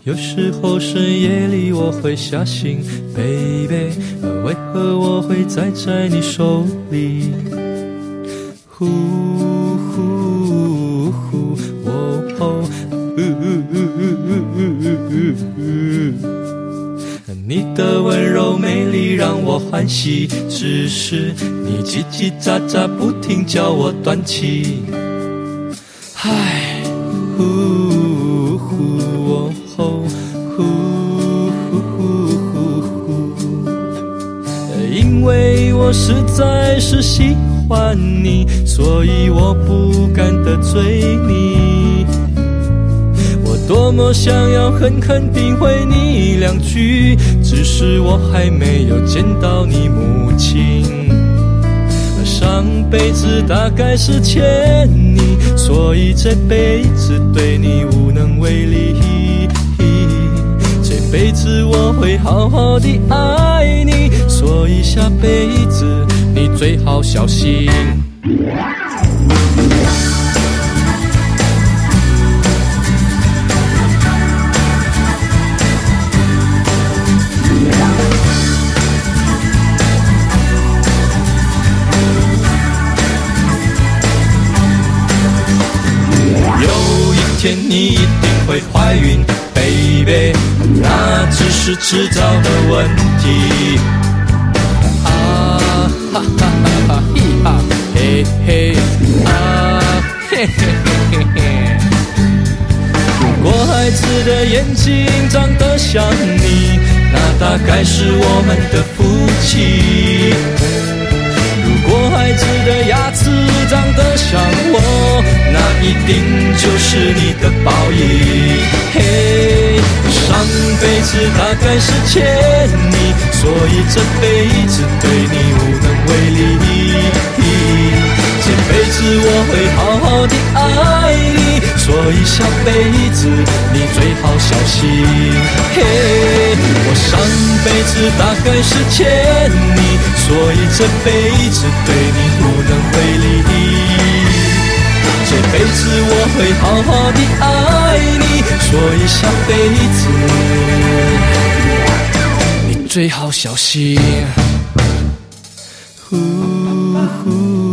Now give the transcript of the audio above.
有时候深夜里我会吓醒 Baby， 为何我会栽在你手里？呼呼呼哦你的温柔美丽让我欢喜，只是你叽叽喳喳不停叫我断气。唉，呼呼哦呼呼呼，因为我实在是喜欢你，所以我不敢得罪你。我多么想要狠狠诋毁你两句，只是我还没有见到你母亲。上辈子大概是欠你，所以这辈子对你无能为力。这辈子我会好好地爱你，所以下辈子你最好小心。天你一定会怀孕 Baby， 那只是迟早的问题。啊哈哈哈哈嘿哈嘿嘿啊嘿嘿嘿嘿嘿。如果孩子的眼睛长得像你，那大概是我们的福气。如果孩子的牙齿长得像我，那一定就是你的报应。嘿，上辈子大概是欠你，所以这辈子对你无能为力。这辈子我会好好地爱你，所以下辈子你最好小心。嘿，我上辈子大概是欠你，所以这辈子对你无能为力。这辈子我会好好地爱你，所以下辈子你最好小心。呼呼